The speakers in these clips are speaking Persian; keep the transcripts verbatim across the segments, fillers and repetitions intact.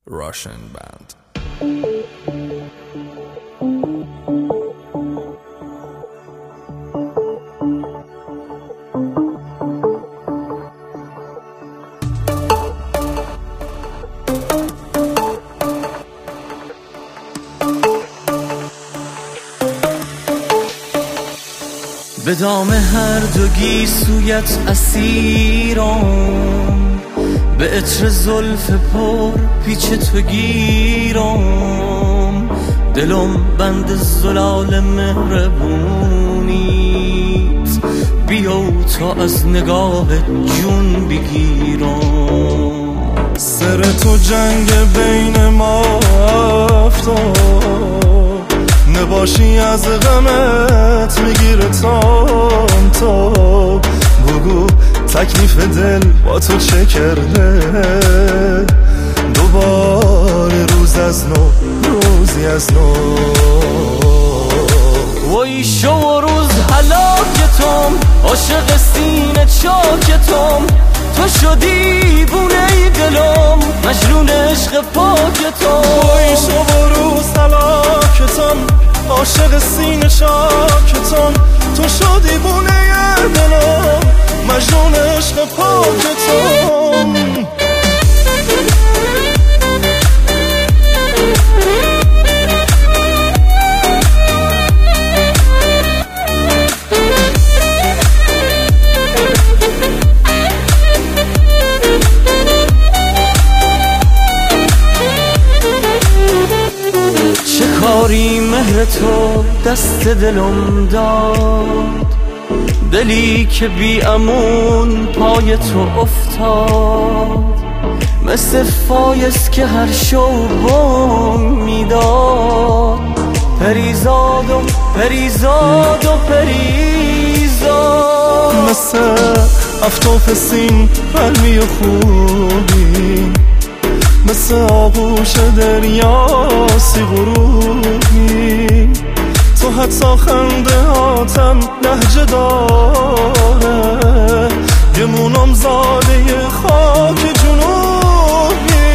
Russian band. به دام هر دو گیسویت اسیرم، به عطر زلف پر پیچ تو گیرم، دلم بند زلال مهربونیت، بیا تا از نگاه جون بگیرم. سر تو جنگ بین ما افتاد، نباشی از غمت میگیره تام تا. بگو تکلیف دل با تو چه کرده، دوباره روز از نو روزی از نو. وای شو روز هلاکتم، عاشق سینه چاکتم، تو شدی بونه دلم، مجنون عشق پاکتم. وای شو روز هلاکتم، عاشق سینه چاکتم، تو شدی بونه دلم، مجنون عشق پاکتم. کاری مهر تو دست دلم داد، دلی که بی امون پای تو افتاد، مثل فایز که هر شو بانگ میداد. پریزاد و پریزاد و پریزاد، مثل افتاف سین قلبی خوبی، مثل آغوش دریا سی غروبی. تو حتی خنده هاتم لهجه داره، گمونم زاده خاک جنوبی.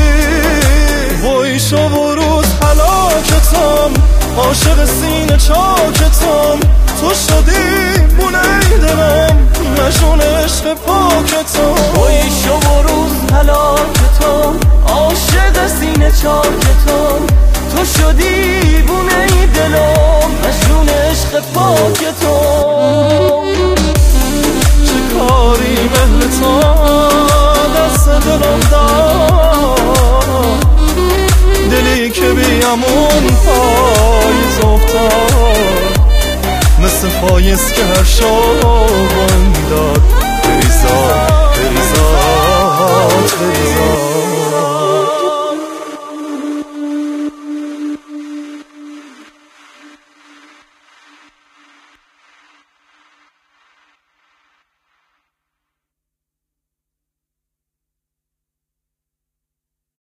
وای شو و روز هلاکتم، عاشق سینه چاکتم، تو شدی بونه دلم، مجنون عشق پاکتم. وای شو و روز هلاکتم، عاشق سینه چاکتم، تو شدی بونه دلم، مجنون عشق پاکتم. چه کاری مهر تو دست دلم داد، دلی که بی امون پایت افتاد، مثل فایز که هر شب داد. بریزاد بریزاد بریزاد